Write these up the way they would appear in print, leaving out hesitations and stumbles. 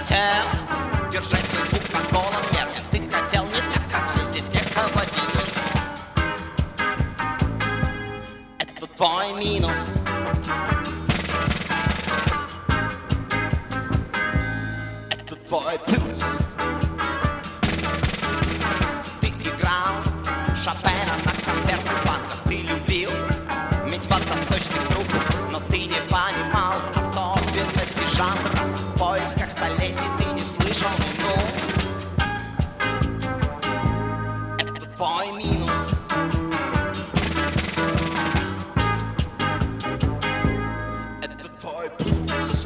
хотел держать свой звук на голом нерве. Ты хотел не так, как все здесь некого винить. Это твой минус. Это твой плюс. Ты играл Шопена на концертных банках. Ты любил медь водосточных труб, но ты не понимал особенности жанра. В поисках столетий ты не слышал вину. Это твой минус. Это твой плюс.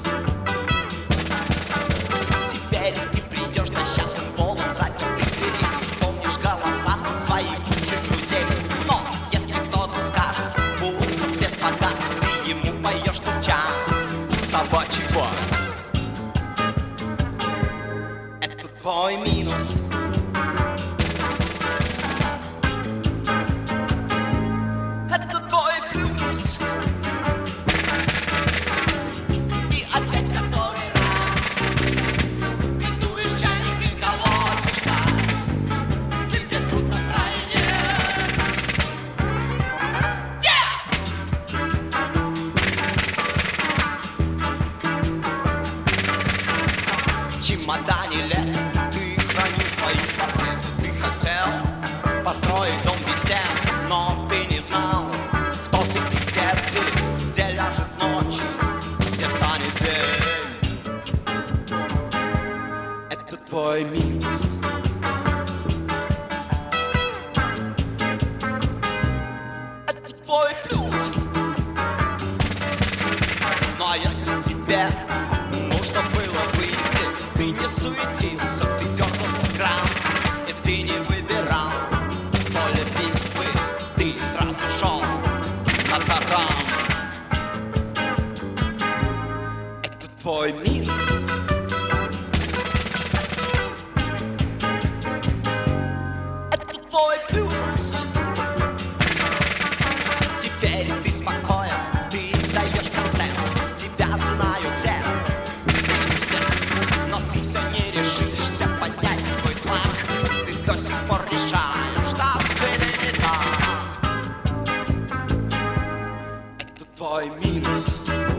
Теперь ты придешь дощатым полом запертых дверей. Ты помнишь голоса своих бывших друзей. Но если кто-то скажет, будто свет погас, ты ему поешь тут час собачий вальс. Это твой минус. Это твой плюс. И опять который раз ты дуешь чайник и колотишь газ. Тебе трудно втройне. В чемодане лет ты хранил свои портреты. Ты хотел построить дом без стен, но ты не знал, кто ты и где ляжет ночь, где встанет день. Это твой минус. Это твой плюс. Ну а если тебе нужно было выйти, ты не суетился, ты дёрнул грамм, и ты не выбирал то ли битвы, ты сразу шел на таран. Это твой минус. Это твой плюс. Теперь ты спокоен, ты даешь концерт, тебя знают все. Но ты все не решишься поднять свой флаг. Ты до сих пор решаешь, что было не так. Это твой минус.